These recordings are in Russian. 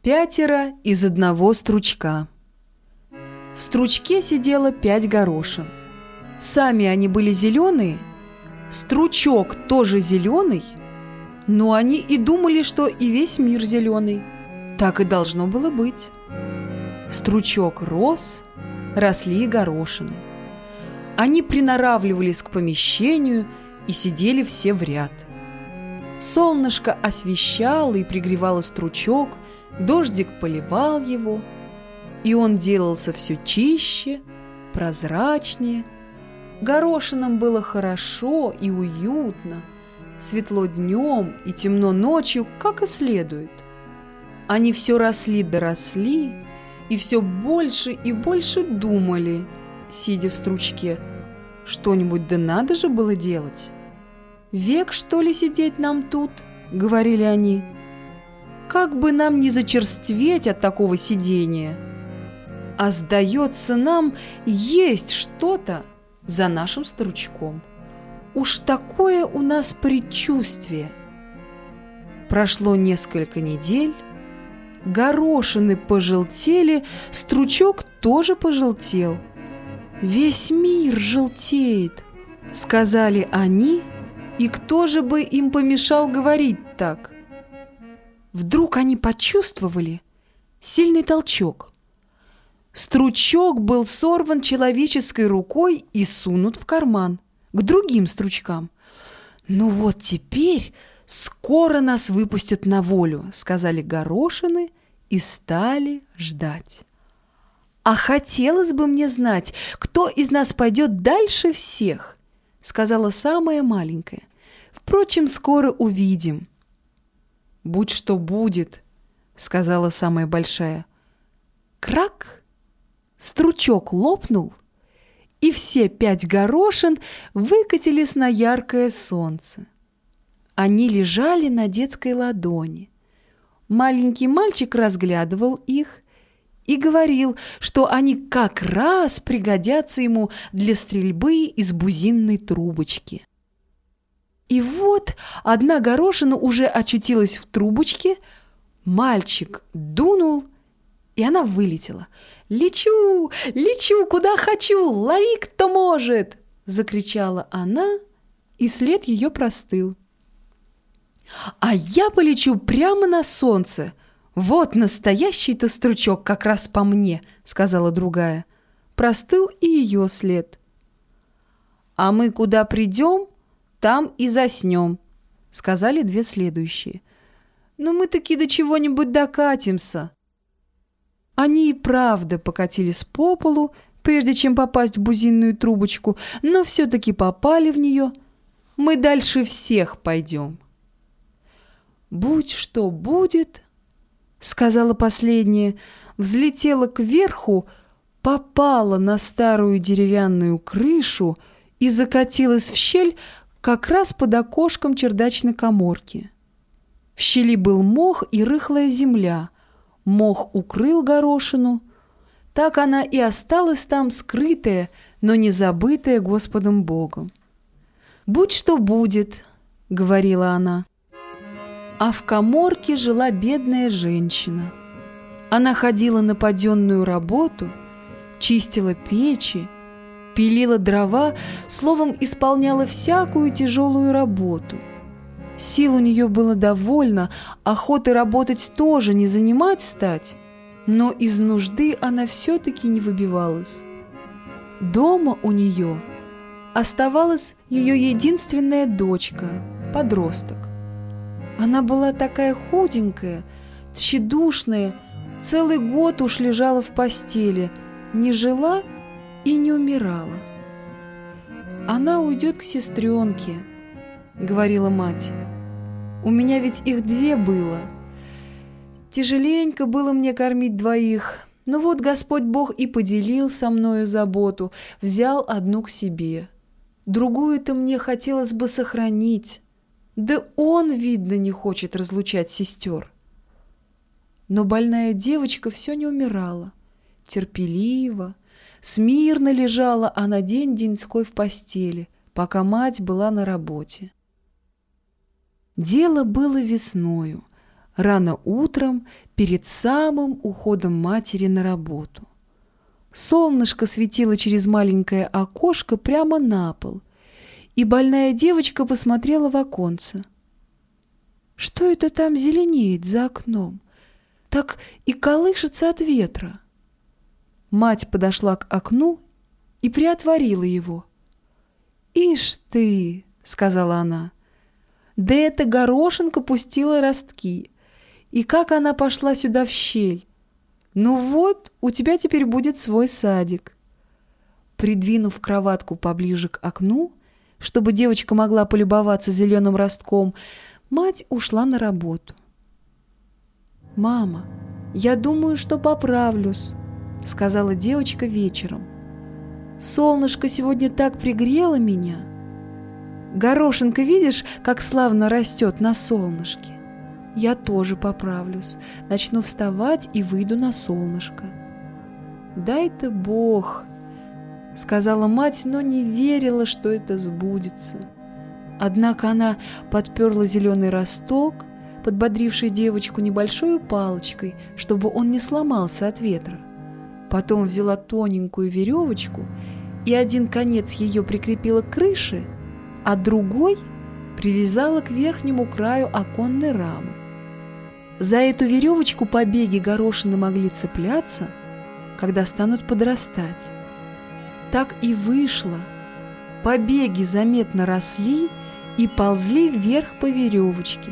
5 из одного стручка. В стручке сидело 5 горошин. Сами они были зеленые, стручок тоже зеленый, но они и думали, что и весь мир зеленый. Так и должно было быть. Стручок рос, росли горошины. Они приноравливались к помещению и сидели все в ряд. Солнышко освещало и пригревало стручок, дождик поливал его, и он делался все чище, прозрачнее. Горошинам было хорошо и уютно, светло днем и темно ночью, как и следует. Они все росли да росли, и все больше и больше думали, сидя в стручке, что-нибудь да надо же было делать. «Век, что ли, сидеть нам тут?» — говорили они. «Как бы нам не зачерстветь от такого сидения? А сдается нам, есть что-то за нашим стручком. Уж такое у нас предчувствие». Прошло несколько недель, горошины пожелтели, стручок тоже пожелтел. «Весь мир желтеет», — сказали они, и кто же бы им помешал говорить так? Вдруг они почувствовали сильный толчок. Стручок был сорван человеческой рукой и сунут в карман к другим стручкам. «Ну вот теперь скоро нас выпустят на волю», — сказали горошины и стали ждать. «А хотелось бы мне знать, кто из нас пойдет дальше всех», — сказала самая маленькая. «Впрочем, скоро увидим». «Будь что будет», — сказала самая большая. Крак! Стручок лопнул, и все 5 горошин выкатились на яркое солнце. Они лежали на детской ладони. Маленький мальчик разглядывал их и говорил, что они как раз пригодятся ему для стрельбы из бузинной трубочки. И вот одна горошина уже очутилась в трубочке, мальчик дунул, и она вылетела. «Лечу, лечу, куда хочу, лови, кто может!» — закричала она, и след ее простыл. «А я полечу прямо на солнце. Вот настоящий-то стручок как раз по мне», — сказала другая. Простыл и ее след. «А мы куда придем, там и заснем», — сказали 2 следующие. «Но мы таки до чего-нибудь докатимся». Они и правда покатились по полу, прежде чем попасть в бузинную трубочку, но все-таки попали в нее. «Мы дальше всех пойдем». «Будь что будет», — сказала последняя, взлетела кверху, попала на старую деревянную крышу и закатилась в щель как раз под окошком чердачной каморки. В щели был мох и рыхлая земля. Мох укрыл горошину. Так она и осталась там скрытая, но не забытая Господом Богом. «Будь что будет», — говорила она. А в каморке жила бедная женщина. Она ходила на паденную работу, чистила печи, пилила дрова, словом, исполняла всякую тяжелую работу. Сил у нее было довольно, охоты работать тоже не занимать стать, но из нужды она все-таки не выбивалась. Дома у нее оставалась ее единственная дочка, подросток. Она была такая худенькая, тщедушная, целый год уж лежала в постели, не жила и не умирала. «Она уйдет к сестренке», — говорила мать. «У меня ведь их 2 было. Тяжеленько было мне кормить 2, но вот Господь Бог и поделил со мною заботу, взял одну к себе. Другую-то мне хотелось бы сохранить. Да он, видно, не хочет разлучать сестер». Но больная девочка все не умирала. Терпеливо, смирно лежала она день-деньской в постели, пока мать была на работе. Дело было весною. рано утром перед самым уходом матери на работу. Солнышко светило через маленькое окошко прямо на пол, и больная девочка посмотрела в оконце. Что это там зеленеет за окном? Так и колышется от ветра. Мать подошла к окну и приотворила его. «Ишь ты!» — сказала она. «Да эта горошинка пустила ростки. И как она пошла сюда в щель! Ну вот, у тебя теперь будет свой садик». Придвинув кроватку поближе к окну, чтобы девочка могла полюбоваться зеленым ростком, мать ушла на работу. «Мама, я думаю, что поправлюсь», — сказала девочка вечером. «Солнышко сегодня так пригрело меня. Горошинка, видишь, как славно растет на солнышке? Я тоже поправлюсь, начну вставать и выйду на солнышко». «Дай-то Бог», — сказала мать, но не верила, что это сбудется. Однако она подперла зеленый росток, подбодривший девочку небольшой палочкой, чтобы он не сломался от ветра. Потом взяла тоненькую веревочку и один конец ее прикрепила к крыше, а другой привязала к верхнему краю оконной рамы. За эту веревочку побеги горошины могли цепляться, когда станут подрастать. Так и вышло. Побеги заметно росли и ползли вверх по веревочке.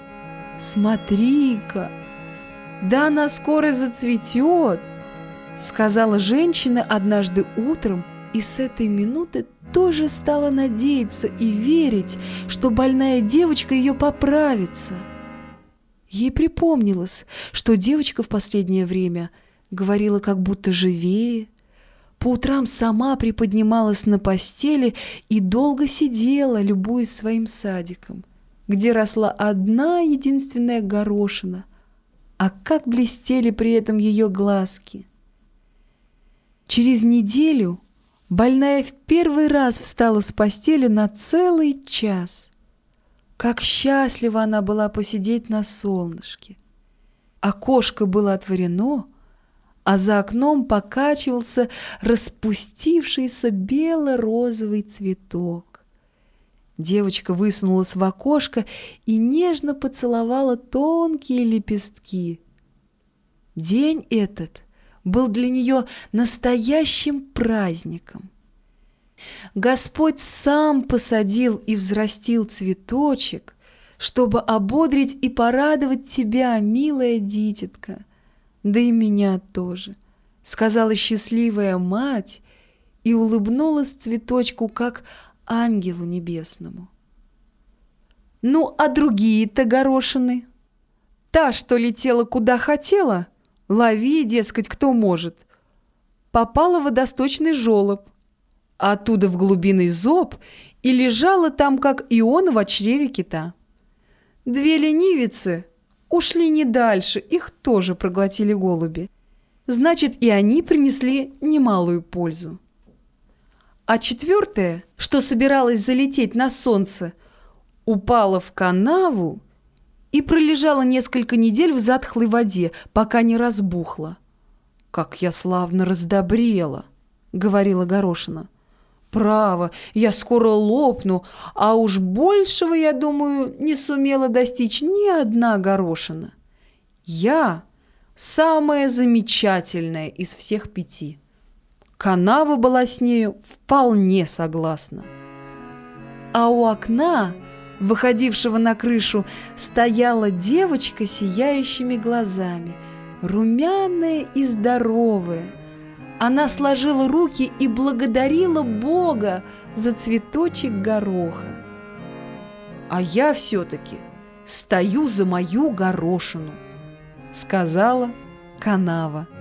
«Смотри-ка, да она скоро зацветет», — сказала женщина однажды утром, и с этой минуты тоже стала надеяться и верить, что больная девочка ее поправится. Ей припомнилось, что девочка в последнее время говорила как будто живее, по утрам сама приподнималась на постели и долго сидела, любуясь своим садиком, где росла одна единственная горошина, а как блестели при этом ее глазки. Через неделю больная в первый раз встала с постели на целый час. Как счастлива она была посидеть на солнышке. Окошко было отворено, а за окном покачивался распустившийся бело-розовый цветок. Девочка высунулась в окошко и нежно поцеловала тонкие лепестки. День этот был для нее настоящим праздником. Господь сам посадил и взрастил цветочек, чтобы ободрить и порадовать тебя, милая дитятка, да и меня тоже, сказала счастливая мать и улыбнулась цветочку, как ангелу небесному. Ну, а другие-то горошины? Та, что летела куда хотела, лови, дескать, кто может, попала в водосточный желоб, а оттуда в глубинный зоб и лежала там, как иона в чреве кита. Две ленивицы ушли не дальше, их тоже проглотили голуби. Значит, и они принесли немалую пользу. А четвертая, что собиралась залететь на солнце, упала в канаву и пролежала несколько недель в затхлой воде, пока не разбухла. «Как я славно раздобрела!» — говорила горошина. «Право, я скоро лопну, а уж большего, я думаю, не сумела достичь ни одна горошина. Я самая замечательная из всех 5. Канава была с нею вполне согласна». А у окна, выходившего на крышу, стояла девочка с сияющими глазами, румяная и здоровая. Она сложила руки и благодарила Бога за цветочек гороха. «А я все-таки стою за мою горошину», — сказала канава.